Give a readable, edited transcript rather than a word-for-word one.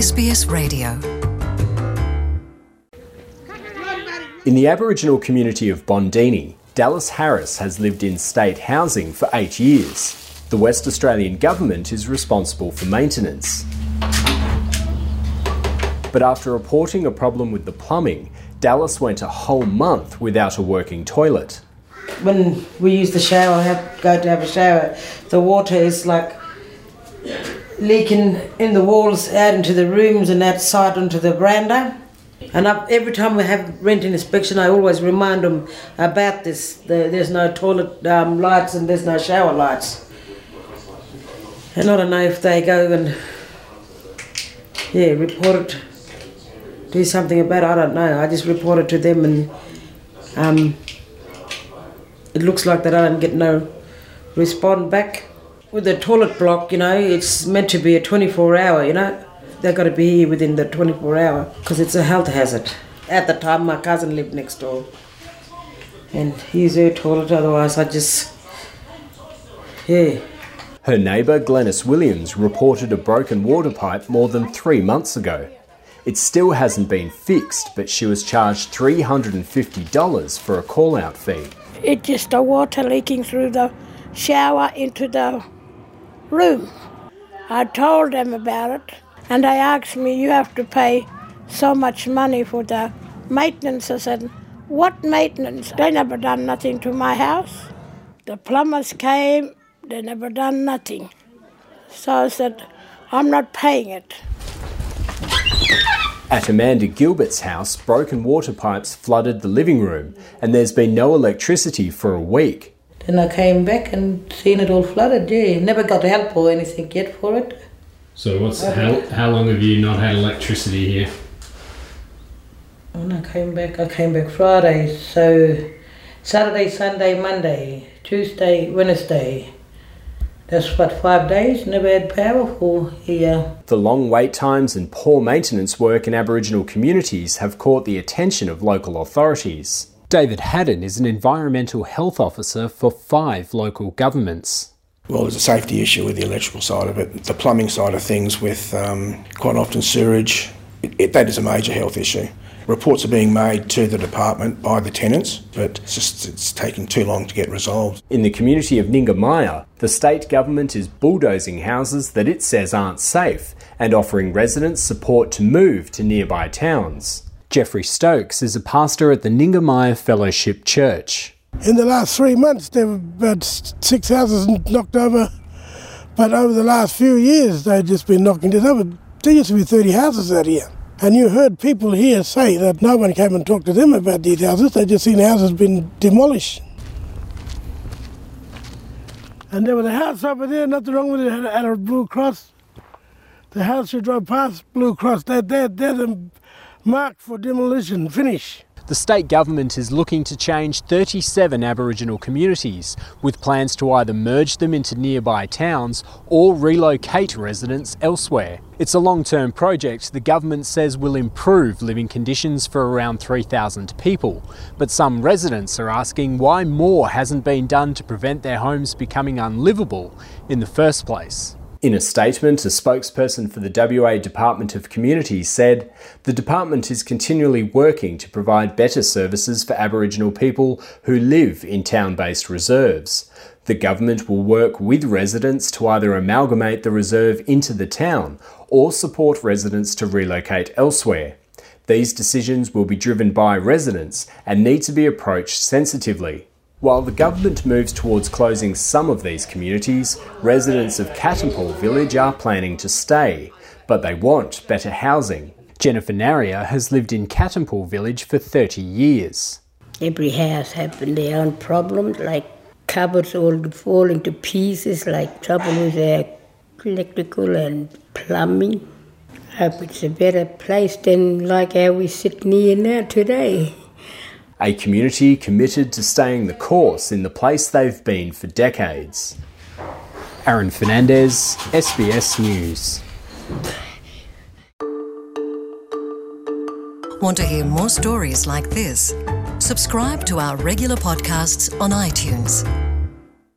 SBS Radio. In the Aboriginal community of Bondini, Dallas Harris has lived in state housing for 8 years. The West Australian Government is responsible for maintenance. But after reporting a problem with the plumbing, Dallas went a whole month without a working toilet. When we use the shower, go to have a shower, the water is like leaking in the walls out into the rooms and outside onto the veranda. And every time we have rent inspection, I always remind them about this. There's no toilet lights and there's no shower lights. And I don't know if they go and report it, do something about it. I don't know. I just report it to them, and it looks like that I don't get no response back. With the toilet block, it's meant to be a 24-hour, They've got to be here within the 24-hour because it's a health hazard. At the time, my cousin lived next door and he used her toilet, otherwise Her neighbour, Glenys Williams, reported a broken water pipe more than 3 months ago. It still hasn't been fixed, but she was charged $350 for a call-out fee. It's just the water leaking through the shower into the room. I told them about it. And they asked me, you have to pay so much money for the maintenance. I said, what maintenance? They never done nothing to my house. The plumbers came, they never done nothing. So I said, I'm not paying it. At Amanda Gilbert's house, broken water pipes flooded the living room and there's been no electricity for a week. Then I came back and seen it all flooded, Never got help or anything yet for it. So how long have you not had electricity here? When I came back Friday, so Saturday, Sunday, Monday, Tuesday, Wednesday. That's 5 days, never had power for here. The long wait times and poor maintenance work in Aboriginal communities have caught the attention of local authorities. David Haddon is an environmental health officer for 5 local governments. Well, there's a safety issue with the electrical side of it. The plumbing side of things with quite often sewerage, that is a major health issue. Reports are being made to the department by the tenants, but it's taking too long to get resolved. In the community of Ningermia, the state government is bulldozing houses that it says aren't safe and offering residents support to move to nearby towns. Jeffrey Stokes is a pastor at the Ningermia Fellowship Church. In the last 3 months, there were about 6 houses knocked over, but over the last few years, they've just been knocking this over. There used to be 30 houses out here, and you heard people here say that no one came and talked to them about these houses. They just seen houses being demolished. And there was a house over there, nothing wrong with it, had a blue cross. The house you drove past, blue cross, they're the mark for demolition, finish. The state government is looking to change 37 Aboriginal communities, with plans to either merge them into nearby towns or relocate residents elsewhere. It's a long-term project the government says will improve living conditions for around 3,000 people, but some residents are asking why more hasn't been done to prevent their homes becoming unlivable in the first place. In a statement, a spokesperson for the WA Department of Communities said, the department is continually working to provide better services for Aboriginal people who live in town-based reserves. The government will work with residents to either amalgamate the reserve into the town or support residents to relocate elsewhere. These decisions will be driven by residents and need to be approached sensitively. While the government moves towards closing some of these communities, residents of Catampall Village are planning to stay, but they want better housing. Jennifer Naria has lived in Catampall Village for 30 years. Every house has their own problems, like cupboards all falling to pieces, like trouble with their electrical and plumbing. I hope it's a better place than like how we sit near now today. A community committed to staying the course in the place they've been for decades. Aaron Fernandez, SBS News. Want to hear more stories like this? Subscribe to our regular podcasts on iTunes.